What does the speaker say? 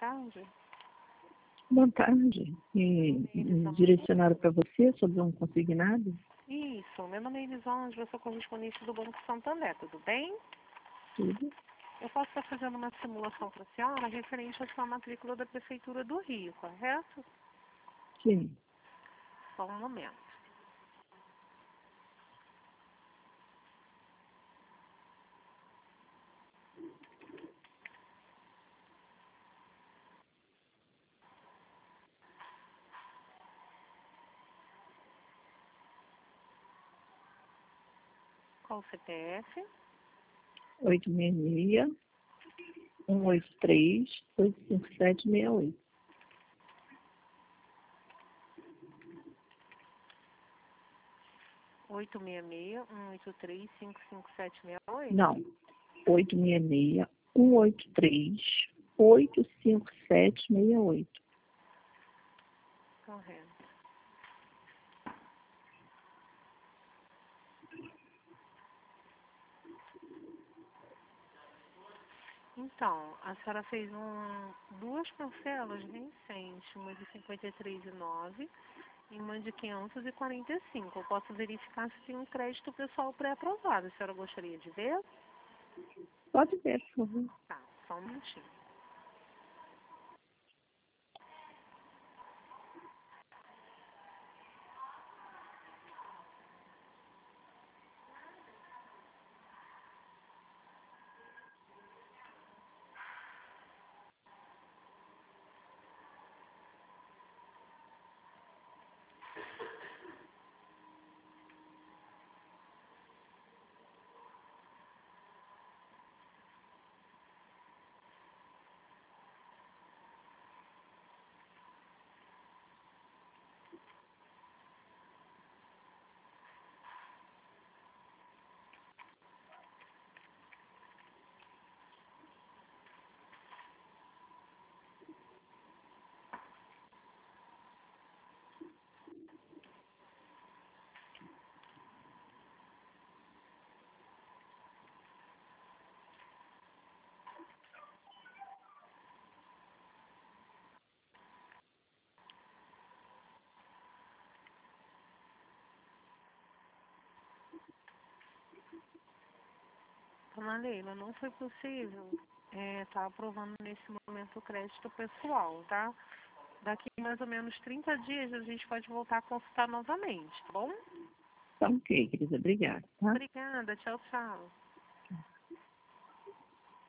tarde. Boa tarde. Direcionaram para você sobre um consignado? Isso, meu nome é Elisângela, eu sou correspondente do Banco Santander, tudo bem? Tudo. Eu posso estar fazendo uma simulação para a senhora referente à sua matrícula da Prefeitura do Rio, correto? Sim. Só um momento. Qual o CPF? 866-183-85768. 866-183-55768? Não. 866-183-85768. Correto. Então, a senhora fez duas parcelas recentes, uma de 53,09 e uma de 545. Eu posso verificar se tem um crédito pessoal pré-aprovado. A senhora gostaria de ver? Pode ver, por favor. Tá, só um minutinho. Dona Leila, não foi possível tá aprovando nesse momento o crédito pessoal, tá? Daqui mais ou menos 30 dias a gente pode voltar a consultar novamente, tá bom? Tá ok, querida. Obrigada, tá? Obrigada, tchau, tchau.